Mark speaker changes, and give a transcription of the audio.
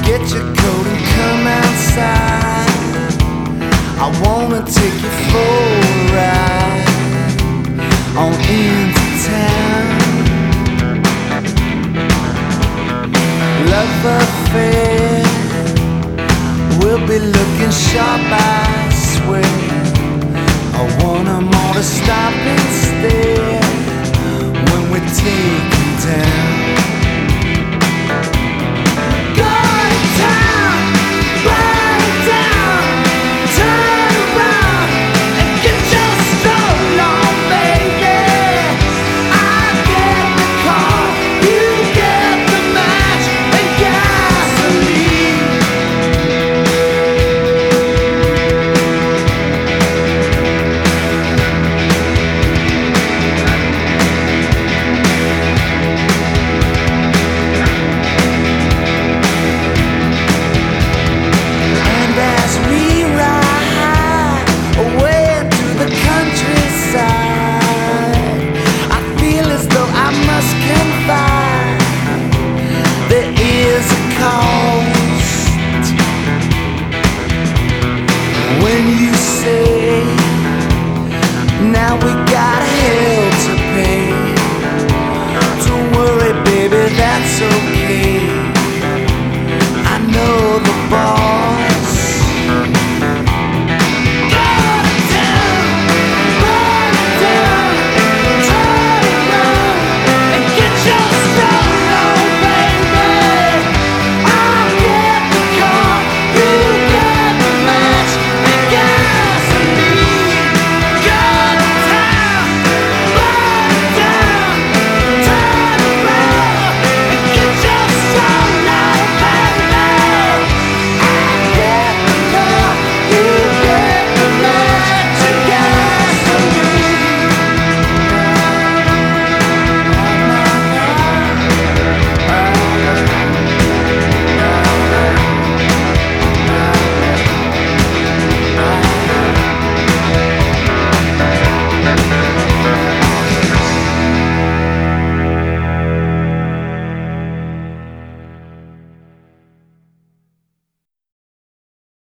Speaker 1: Get your coat and come outside. I wanna take you for a ride on into town. Love affair, we'll be looking sharp, I swear. I want 'em all to stop and stare when we take 'em down.